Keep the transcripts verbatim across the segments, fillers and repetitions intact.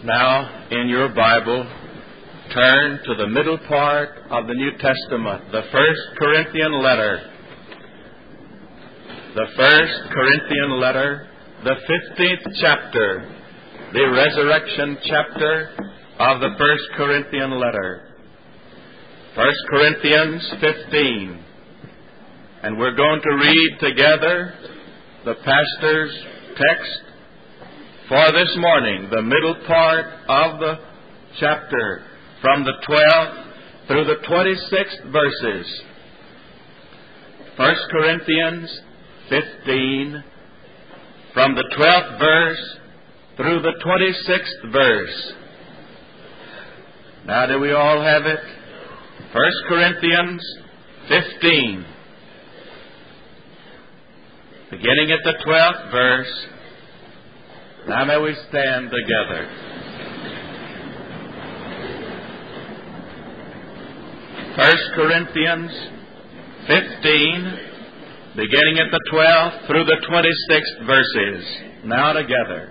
Now, in your Bible, turn to the middle part of the New Testament, the First Corinthian letter. The First Corinthian letter, the fifteenth chapter, the resurrection chapter of the First Corinthian letter. First Corinthians fifteen. And we're going to read together the pastor's text for this morning, the middle part of the chapter, from the twelfth through the twenty-sixth verses. First Corinthians fifteen, from the twelfth verse through the twenty-sixth verse. Now, do we all have it? First Corinthians fifteen, beginning at the twelfth verse. Now may we stand together. First Corinthians fifteen, beginning at the twelfth through the twenty-sixth verses. Now together.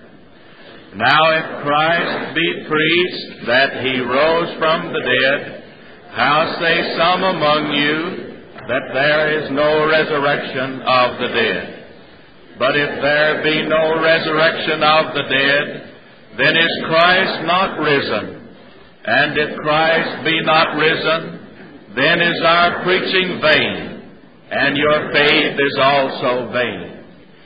Now if Christ be preached that he rose from the dead, how say some among you that there is no resurrection of the dead? But if there be no resurrection of the dead, then is Christ not risen? And if Christ be not risen, then is our preaching vain, and your faith is also vain.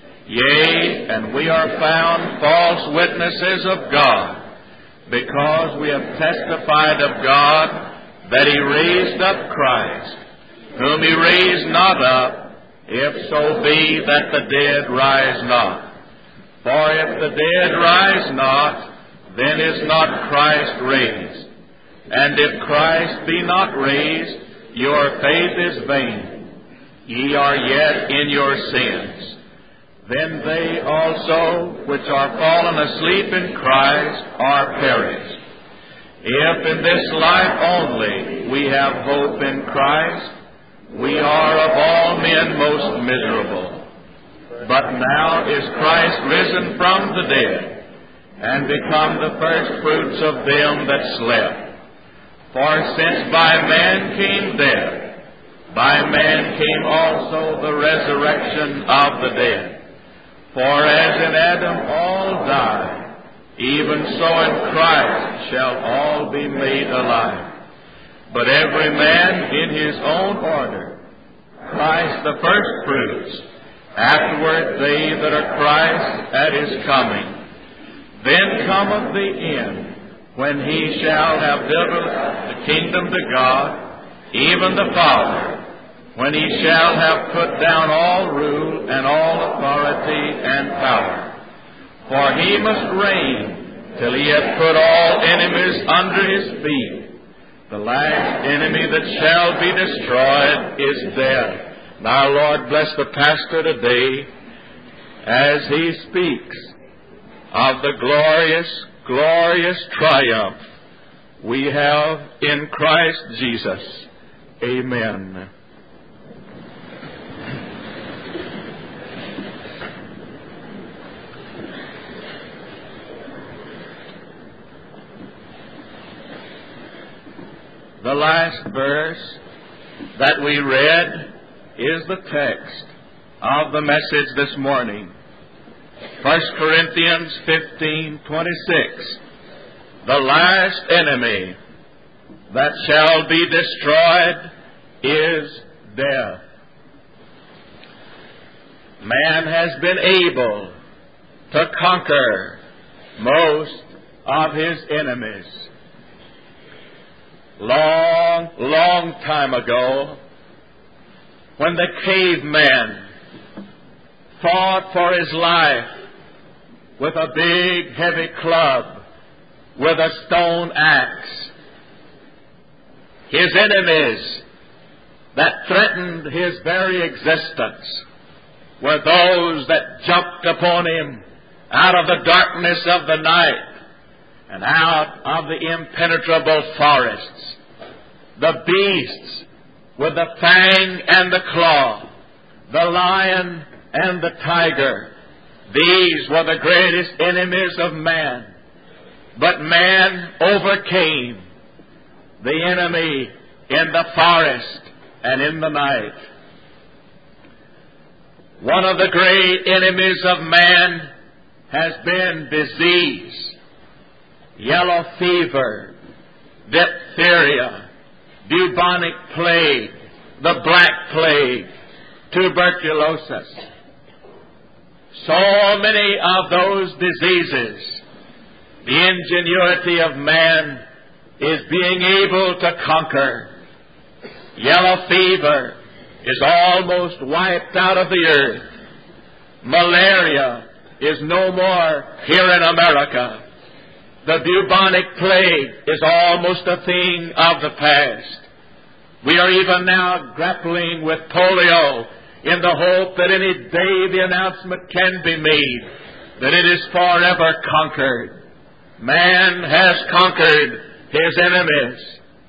Yea, and we are found false witnesses of God, because we have testified of God that he raised up Christ, whom he raised not up, if so be that the dead rise not. For if the dead rise not, then is not Christ raised. And if Christ be not raised, your faith is vain. Ye are yet in your sins. Then they also which are fallen asleep in Christ are perished. If in this life only we have hope in Christ, we are of all men most miserable. But now is Christ risen from the dead, and become the first fruits of them that slept. For since by man came death, by man came also the resurrection of the dead. For as in Adam all die, even so in Christ shall all be made alive. But every man in his own order, Christ the first fruits, afterward they that are Christ at his coming. Then cometh the end, when he shall have delivered the kingdom to God, even the Father, when he shall have put down all rule and all authority and power. For he must reign till he hath put all enemies under his feet. The last enemy that shall be destroyed is death. Now, Lord, bless the pastor today as he speaks of the glorious, glorious triumph we have in Christ Jesus. Amen. The last verse that we read is the text of the message this morning. First Corinthians fifteen twenty-six. The last enemy that shall be destroyed is death. Man has been able to conquer most of his enemies. Long, long time ago, when the caveman fought for his life with a big, heavy club, with a stone axe, his enemies that threatened his very existence were those that jumped upon him out of the darkness of the night and out of the impenetrable forests. The beasts with the fang and the claw, the lion and the tiger, these were the greatest enemies of man. But man overcame the enemy in the forest and in the night. One of the great enemies of man has been disease, yellow fever, diphtheria, bubonic plague, the black plague, tuberculosis. So many of those diseases, the ingenuity of man is being able to conquer. Yellow fever is almost wiped out of the earth. Malaria is no more here in America. The bubonic plague is almost a thing of the past. We are even now grappling with polio in the hope that any day the announcement can be made that it is forever conquered. Man has conquered his enemies.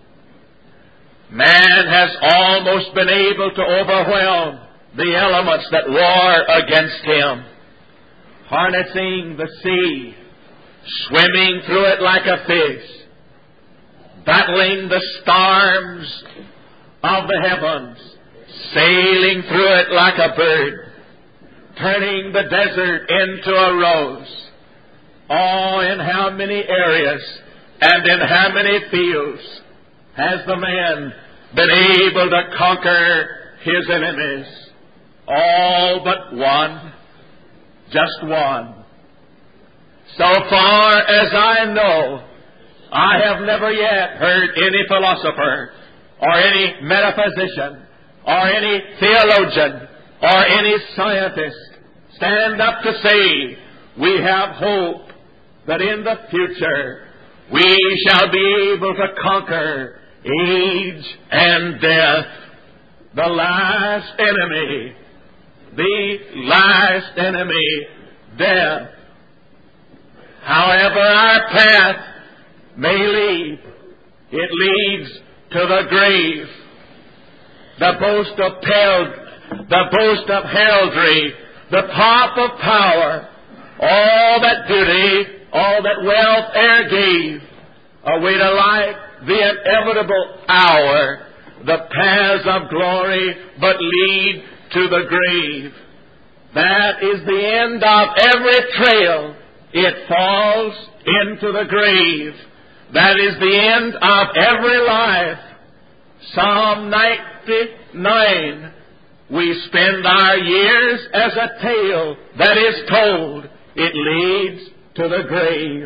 Man has almost been able to overwhelm the elements that war against him, harnessing the sea, swimming through it like a fish, battling the storms of the heavens, sailing through it like a bird, turning the desert into a rose. Oh, in how many areas and in how many fields has the man been able to conquer his enemies? All but one. Just one. So far as I know, I have never yet heard any philosopher or any metaphysician or any theologian or any scientist stand up to say, we have hope that in the future we shall be able to conquer age and death, the last enemy, the last enemy, death. However our path may lead, it leads to the grave. The boast of peld, the boast of heraldry, the pomp of power, all that beauty, all that wealth e'er gave, await alike the inevitable hour. The paths of glory but lead to the grave. That is the end of every trail. It falls into the grave. That is the end of every life. Psalm ninety-nine. We spend our years as a tale that is told. It leads to the grave.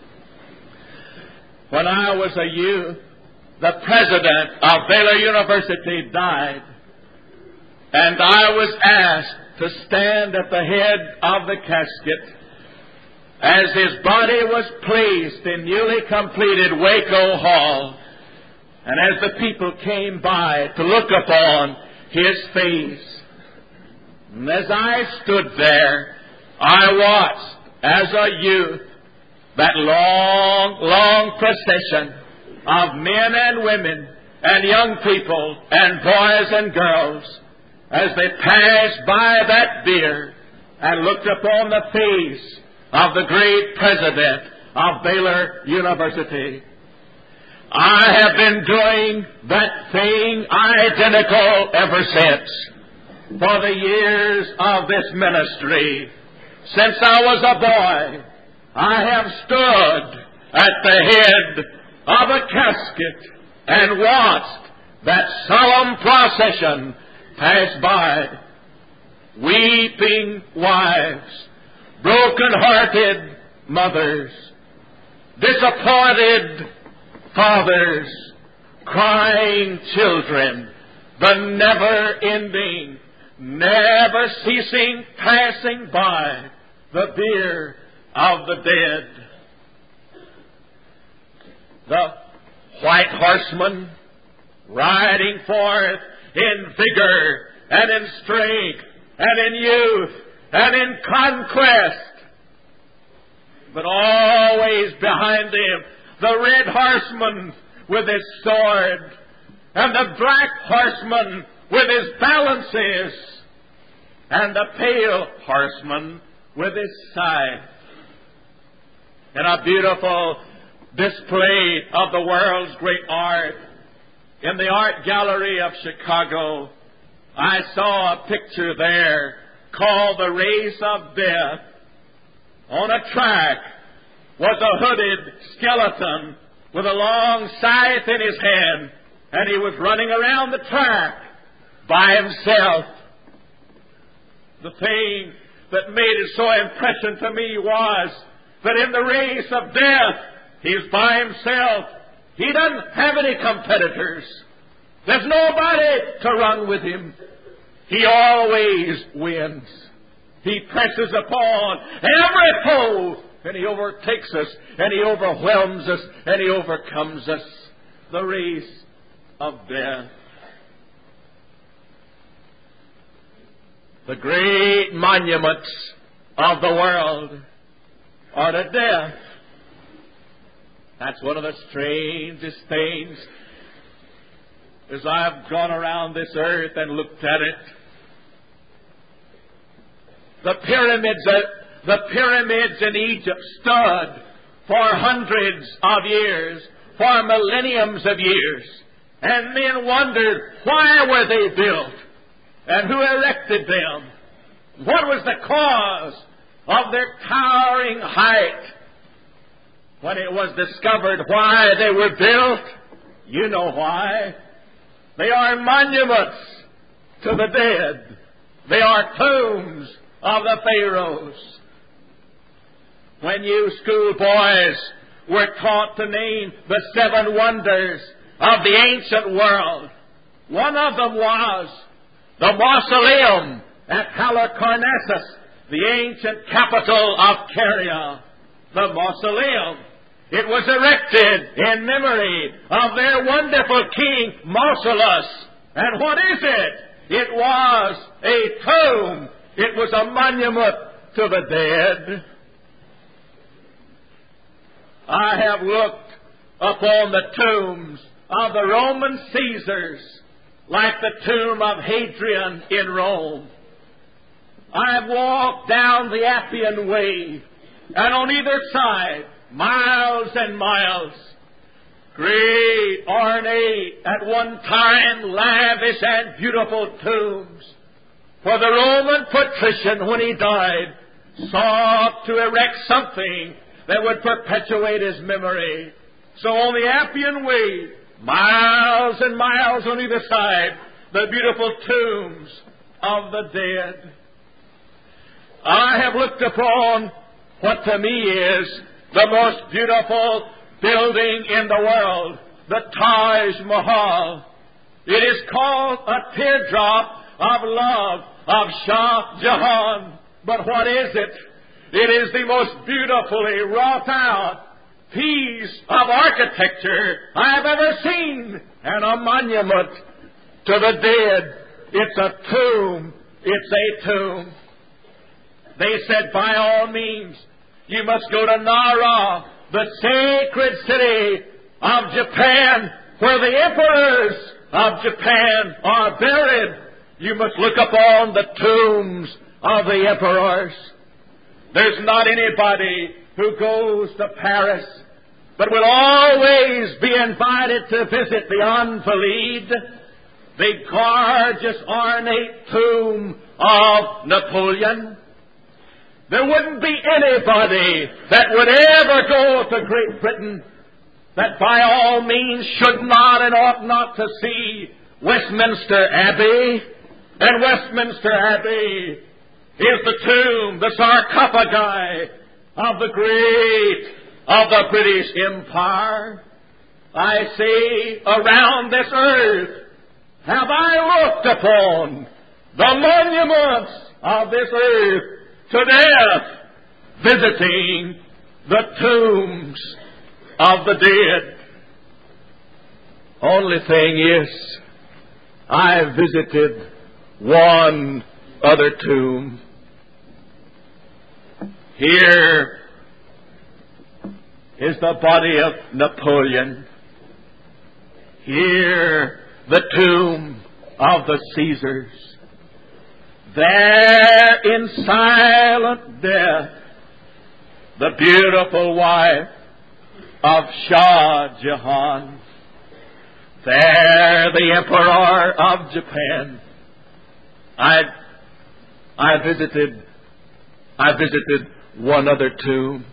When I was a youth, the president of Baylor University died, and I was asked to stand at the head of the casket as his body was placed in newly completed Waco Hall, and as the people came by to look upon his face. And as I stood there, I watched as a youth that long, long procession of men and women and young people and boys and girls as they passed by that bier and looked upon the face of the great president of Baylor University. I have been doing that thing identical ever since. For the years of this ministry, since I was a boy, I have stood at the head of a casket and watched that solemn procession pass by. Weeping wives, broken-hearted mothers, disappointed fathers, crying children, the never-ending, never-ceasing passing by the bier of the dead. The white horseman riding forth in vigor and in strength and in youth and in conquest. But always behind him, the red horseman with his sword and the black horseman with his balances and the pale horseman with his scythe. in a beautiful display of the world's great art. In the art gallery of Chicago, I saw a picture there called The Race of Death. On a track was a hooded skeleton with a long scythe in his hand, and he was running around the track by himself. The thing that made it so impressive to me was that in the race of death, he's by himself. He doesn't have any competitors. There's nobody to run with him. He always wins. He presses upon every foe, and he overtakes us, and he overwhelms us, and he overcomes us. The race of death. The great monuments of the world are to death. That's one of the strangest things. As I've gone around this earth and looked at it, the pyramids, the pyramids in Egypt stood for hundreds of years, for millenniums of years, and men wondered, why were they built? And who erected them? What was the cause of their towering height? When it was discovered why they were built, you know why. They are monuments to the dead. They are tombs of the pharaohs. When you schoolboys were taught to name the seven wonders of the ancient world, one of them was the mausoleum at Halicarnassus, the ancient capital of Caria. The mausoleum. It was erected in memory of their wonderful king, Mausolus. And what is it? It was a tomb. It was a monument to the dead. I have looked upon the tombs of the Roman Caesars, like the tomb of Hadrian in Rome. I've walked down the Appian Way, and on either side, miles and miles, great, ornate, at one time lavish and beautiful tombs. For the Roman patrician, when he died, sought to erect something that would perpetuate his memory. So on the Appian Way, miles and miles on either side, the beautiful tombs of the dead. I have looked upon what to me is the most beautiful building in the world, the Taj Mahal. It is called a teardrop of love of Shah Jahan. But what is it? It is the most beautifully wrought out piece of architecture I have ever seen, and a monument to the dead. It's a tomb. It's a tomb. They said, by all means, you must go to Nara, the sacred city of Japan, where the emperors of Japan are buried. You must look upon the tombs of the emperors. There's not anybody who goes to Paris but will always be invited to visit the Invalides, the gorgeous, ornate tomb of Napoleon. There wouldn't be anybody that would ever go to Great Britain that by all means should not and ought not to see Westminster Abbey. And Westminster Abbey is the tomb, the sarcophagi of the great of the British Empire. I say, around this earth have I looked upon the monuments of this earth to death, visiting the tombs of the dead. Only thing is, I visited one other tomb. Here is the body of Napoleon. Here, the tomb of the Caesars. There, in silent death, the beautiful wife of Shah Jahan. There, the Emperor of Japan. I, I visited, I visited one other tomb.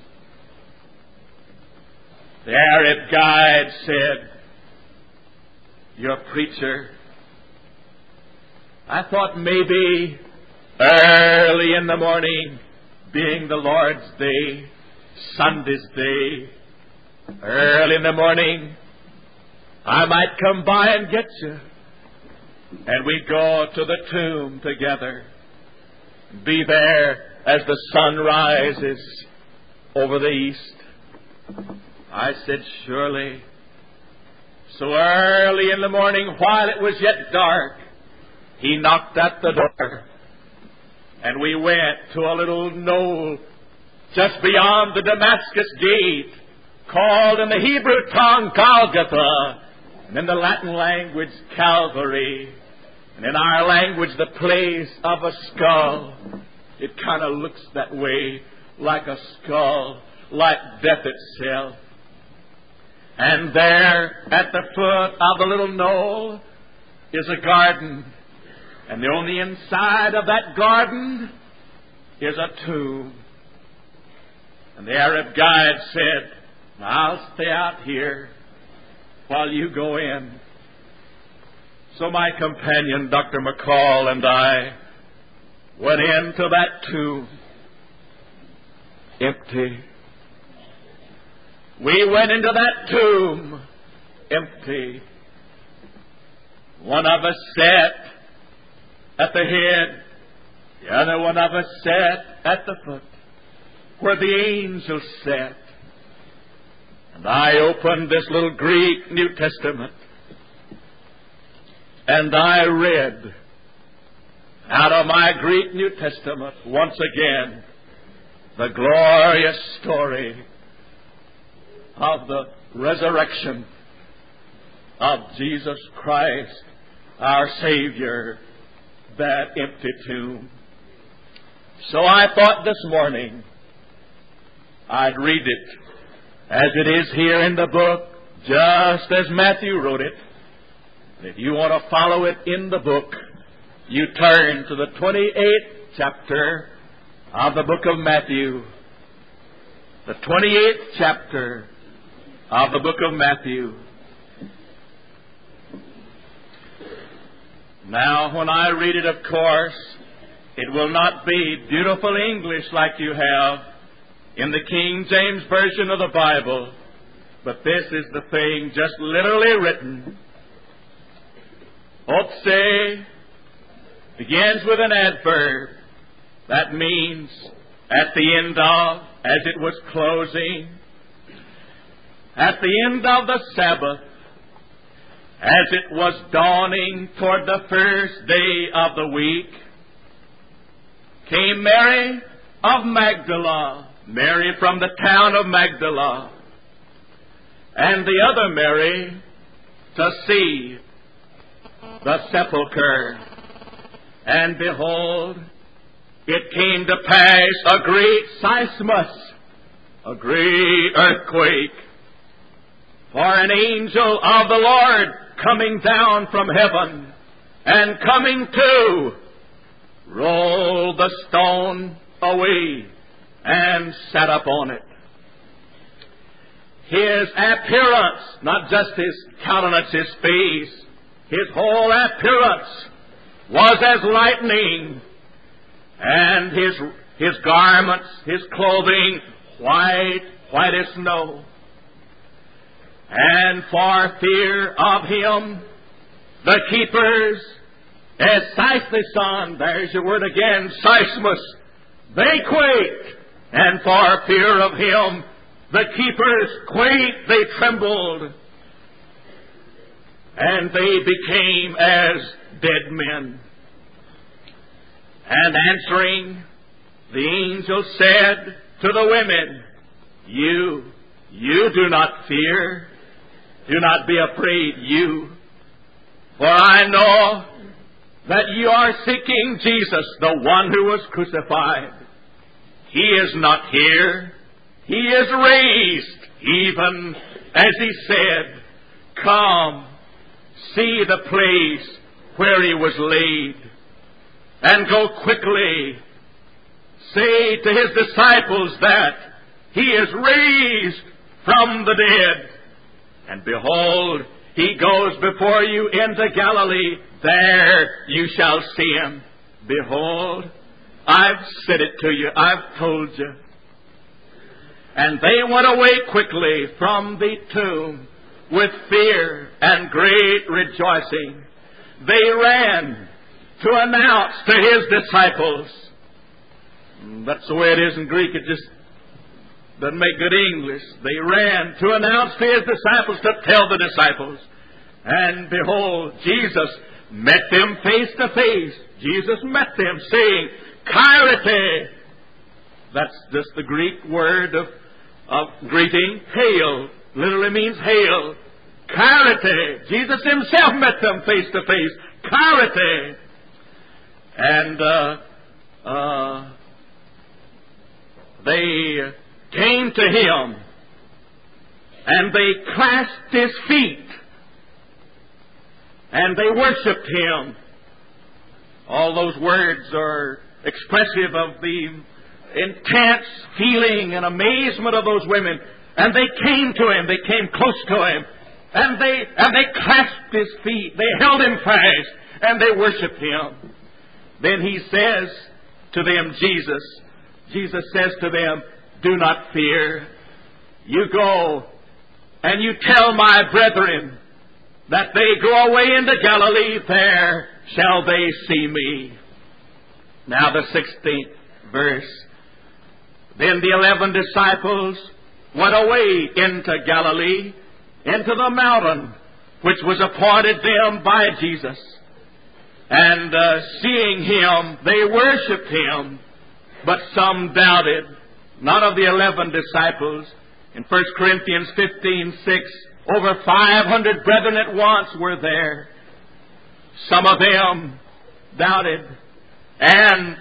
The Arab guide said, "You're a preacher." I thought maybe early in the morning, being the Lord's day, Sunday's day, early in the morning, I might come by and get you. And we'd go to the tomb together. Be there as the sun rises over the east. I said, surely. So early in the morning, while it was yet dark, he knocked at the door. And we went to a little knoll just beyond the Damascus gate, called in the Hebrew tongue Golgotha, and in the Latin language Calvary, and in our language the place of a skull. It kind of looks that way, like a skull, like death itself. And there, at the foot of the little knoll, is a garden. And on the inside of that garden is a tomb. And the Arab guide said, "I'll stay out here while you go in." So my companion, Doctor McCall, and I went into that tomb. Empty. We went into that tomb. Empty. One of us sat at the head. The other one of us sat at the foot, where the angels sat. And I opened this little Greek New Testament, and I read out of my Greek New Testament once again the glorious story of the resurrection of Jesus Christ, our Savior, that empty tomb. So I thought this morning I'd read it as it is here in the book, just as Matthew wrote it. And if you want to follow it in the book, you turn to the twenty-eighth chapter of the book of Matthew. The twenty-eighth chapter of the book of Matthew. Now, when I read it, of course, it will not be beautiful English like you have in the King James Version of the Bible, but this is the thing just literally written. Otse begins with an adverb. That means at the end of, as it was closing, at the end of the Sabbath, as it was dawning toward the first day of the week, came Mary of Magdala, Mary from the town of Magdala, and the other Mary to see the sepulchre. And behold, it came to pass a great seismus, a great earthquake, for an angel of the Lord coming down from heaven, and coming to, rolled the stone away and sat upon it. His appearance, not just his countenance, his face, his whole appearance was as lightning, and his his garments, his clothing, white, white as snow. And for fear of him, the keepers, as Seismos, there's your word again, Seismus, they quaked. And for fear of him, the keepers quaked, they trembled. And they became as dead men. And answering, the angel said to the women, You, you do not fear. Do not be afraid, you. For I know that you are seeking Jesus, the one who was crucified. He is not here. He is raised, even as He said, come, see the place where He was laid, and go quickly, say to His disciples that He is raised from the dead. And behold, He goes before you into Galilee. There you shall see Him. Behold, I've said it to you. I've told you. And they went away quickly from the tomb with fear and great rejoicing. They ran to announce to His disciples. That's the way it is in Greek. It just doesn't make good English. They ran to announce to His disciples, to tell the disciples. And behold, Jesus met them face to face. Jesus met them saying, Chairete. That's just the Greek word of, of greeting. Hail. Literally means hail. Chairete. Jesus Himself met them face to face. Chairete. And uh, uh, they came to Him, and they clasped His feet, and they worshipped Him. All those words are expressive of the intense feeling and amazement of those women. And they came to Him, they came close to Him, and they and they clasped His feet, they held Him fast, and they worshipped Him. Then He says to them, Jesus, Jesus says to them, do not fear. You go and you tell my brethren that they go away into Galilee. There shall they see me. Now the sixteenth verse. Then the eleven disciples went away into Galilee, into the mountain which was appointed them by Jesus. And uh, seeing Him, they worshipped Him, but some doubted. Not of the eleven disciples. In First Corinthians fifteen six, over five hundred brethren at once were there. Some of them doubted. And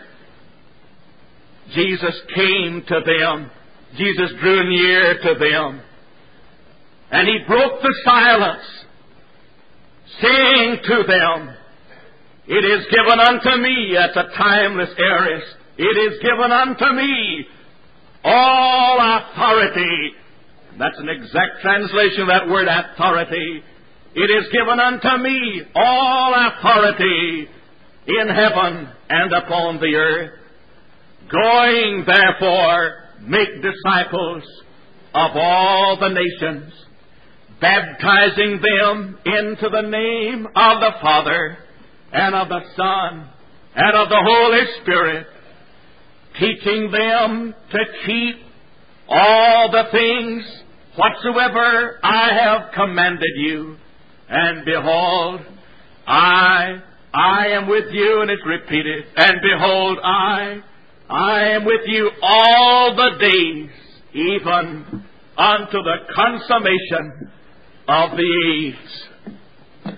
Jesus came to them. Jesus drew near to them. And He broke the silence, saying to them, it is given unto me, as a timeless aorist, it is given unto me all authority. That's an exact translation of that word, authority. It is given unto me all authority in heaven and upon the earth. Going, therefore, make disciples of all the nations, baptizing them into the name of the Father and of the Son and of the Holy Spirit, teaching them to keep all the things whatsoever I have commanded you. And behold, I, I am with you, and it's repeated, and behold, I, I am with you all the days, even unto the consummation of the age.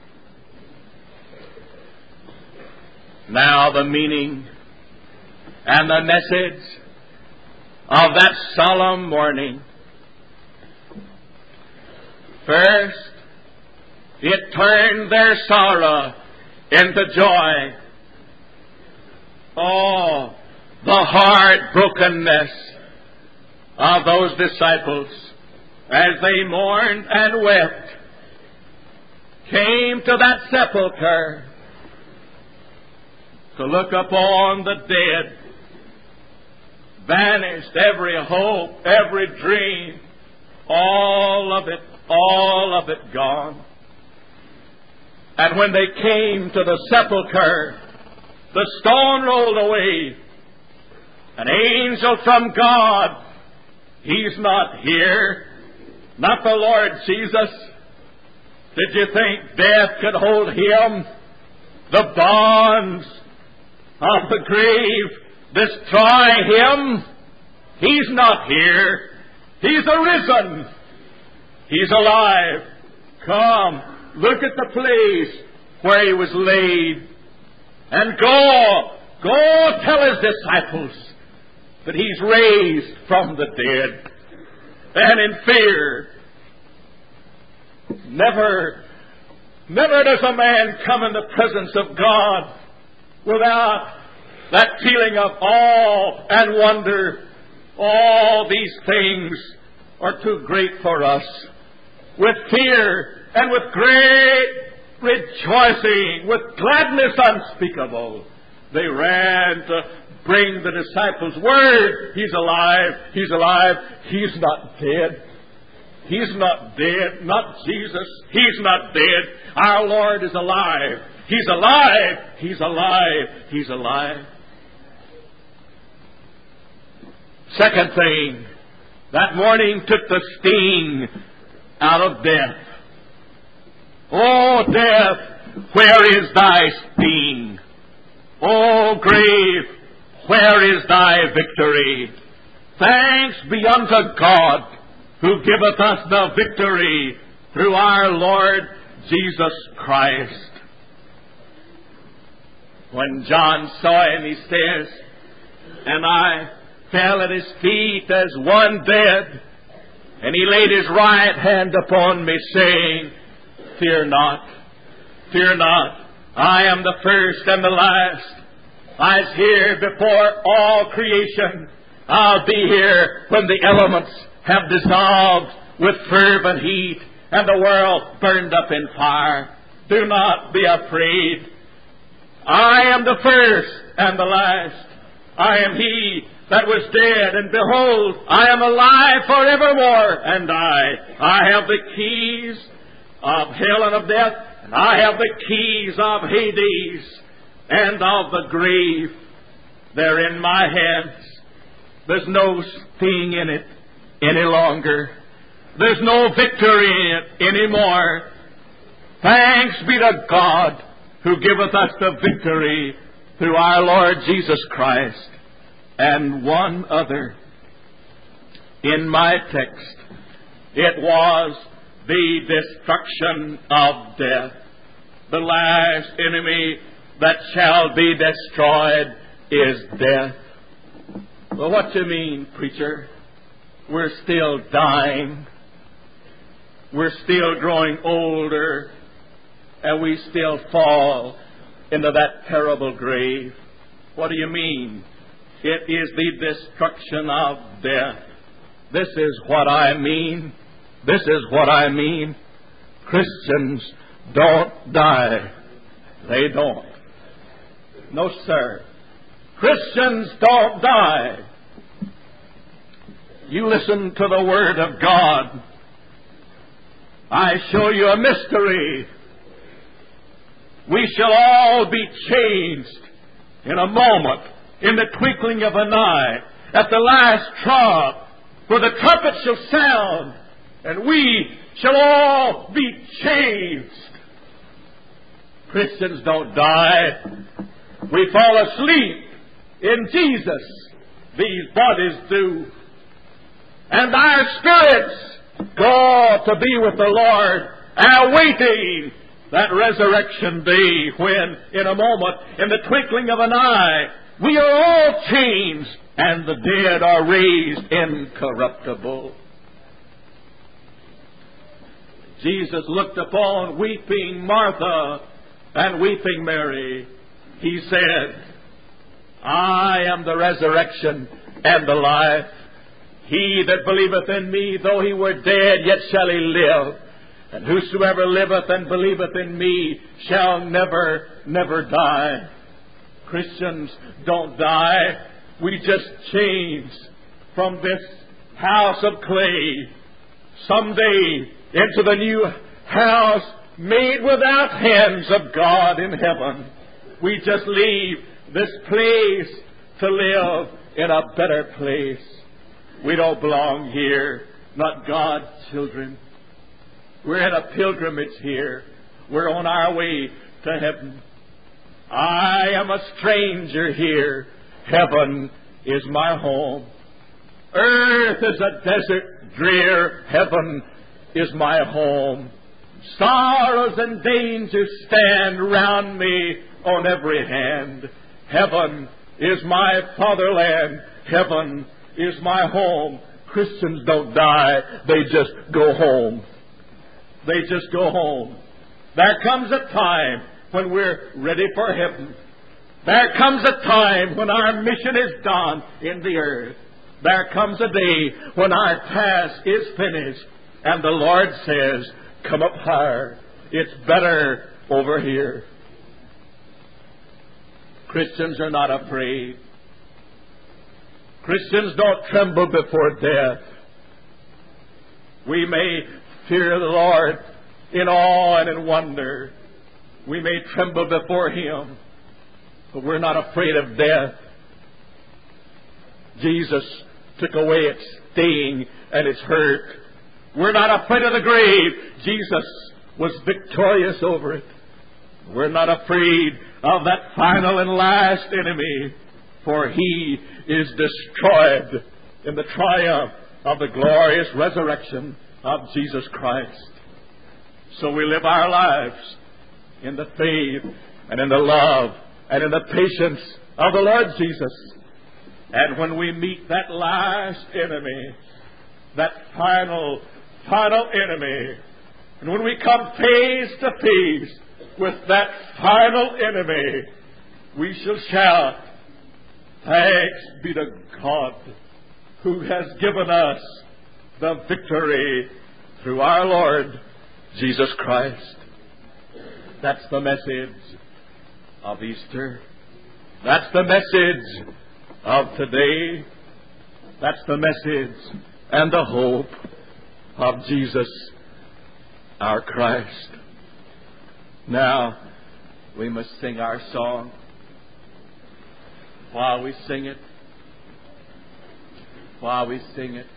Now the meaning and the message of that solemn morning. First, it turned their sorrow into joy. Oh, the heartbrokenness of those disciples as they mourned and wept, came to that sepulchre to look upon the dead. Vanished every hope, every dream, all of it, all of it gone. And when they came to the sepulchre, the stone rolled away. An angel from God. He's not here. Not the Lord Jesus. Did you think death could hold Him? The bonds of the grave destroy Him? He's not here. He's arisen. He's alive. Come, look at the place where He was laid. And go, go tell His disciples that He's raised from the dead. And in fear, never, never does a man come in the presence of God without that feeling of awe and wonder. All these things are too great for us. With fear and with great rejoicing, with gladness unspeakable, they ran to bring the disciples word. He's alive. He's alive. He's not dead. He's not dead. Not Jesus. He's not dead. Our Lord is alive. He's alive. He's alive. He's alive. Second thing, that morning took the sting out of death. Oh, death, where is thy sting? Oh, grave, where is thy victory? Thanks be unto God, who giveth us the victory through our Lord Jesus Christ. When John saw him, he says, and I fell at his feet as one dead, and he laid his right hand upon me, saying, Fear not, fear not, I am the first and the last. I was here before all creation. I'll be here when the elements have dissolved with fervent heat and the world burned up in fire. Do not be afraid. I am the first and the last. I am He that was dead, and behold, I am alive forevermore, and I, I have the keys of hell and of death, and I have the keys of Hades and of the grave. They're in my hands. There's no sting in it any longer. There's no victory in it anymore. Thanks be to God, who giveth us the victory through our Lord Jesus Christ. And one other. In my text, it was the destruction of death. The last enemy that shall be destroyed is death. Well, what do you mean, preacher? We're still dying. We're still growing older. And we still fall into that terrible grave. What do you mean? It is the destruction of death. This is what I mean. This is what I mean. Christians don't die. They don't. No, sir. Christians don't die. You listen to the Word of God. I show you a mystery. We shall all be changed in a moment, in the twinkling of an eye, at the last trump, for the trumpet shall sound, and we shall all be changed. Christians don't die. We fall asleep in Jesus. These bodies do. And our spirits go to be with the Lord, awaiting that resurrection day when, in a moment, in the twinkling of an eye, we are all changed, and the dead are raised incorruptible. Jesus looked upon weeping Martha and weeping Mary. He said, I am the resurrection and the life. He that believeth in me, though he were dead, yet shall he live. And whosoever liveth and believeth in me shall never, never die. Christians don't die. We just change from this house of clay someday into the new house made without hands of God in heaven. We just leave this place to live in a better place. We don't belong here, not God's children. We're in a pilgrimage here. We're on our way to heaven. I am a stranger here. Heaven is my home. Earth is a desert drear. Heaven is my home. Sorrows and dangers stand round me on every hand. Heaven is my fatherland. Heaven is my home. Christians don't die. They just go home. They just go home. There comes a time when we're ready for heaven. There comes a time when our mission is done in the earth. There comes a day when our task is finished and the Lord says, come up higher. It's better over here. Christians are not afraid. Christians don't tremble before death. We may fear the Lord in awe and in wonder. We may tremble before Him, but we're not afraid of death. Jesus took away its sting and its hurt. We're not afraid of the grave. Jesus was victorious over it. We're not afraid of that final and last enemy, for He is destroyed in the triumph of the glorious resurrection of Jesus Christ. So we live our lives in the faith and in the love and in the patience of the Lord Jesus. And when we meet that last enemy, that final, final enemy, and when we come face to face with that final enemy, we shall shout, thanks be to God who has given us the victory through our Lord Jesus Christ. That's the message of Easter. That's the message of today. That's the message and the hope of Jesus, our Christ. Now, we must sing our song. While we sing it, while we sing it,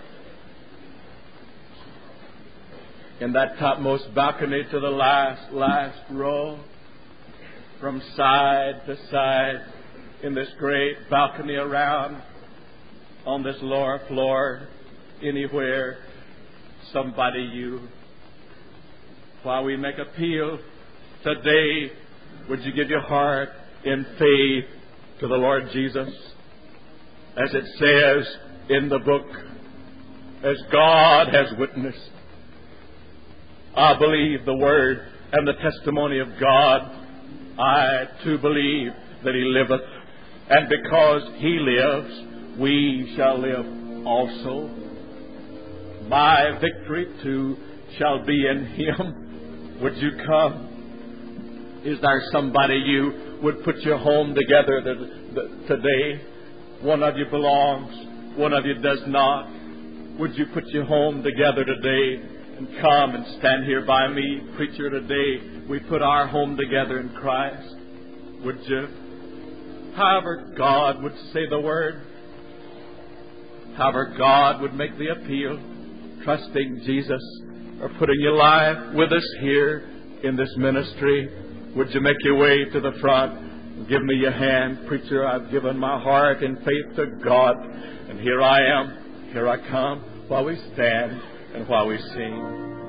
in that topmost balcony to the last, last row, from side to side, in this great balcony around, on this lower floor, anywhere, somebody you, while we make appeal today, would you give your heart in faith to the Lord Jesus? As it says in the book, as God has witnessed, I believe the word and the testimony of God. I too believe that He liveth, and because He lives, we shall live also. My victory too shall be in Him. Would you come? Is there somebody you would put your home together today? One of you belongs, one of you does not. Would you put your home together today and come and stand here by me, preacher? Today we put our home together in Christ. Would you? However God would say the word, however God would make the appeal, trusting Jesus or putting your life with us here in this ministry, would you make your way to the front and give me your hand? Preacher, I've given my heart in faith to God, and here I am, here I come, while we stand and while we sing.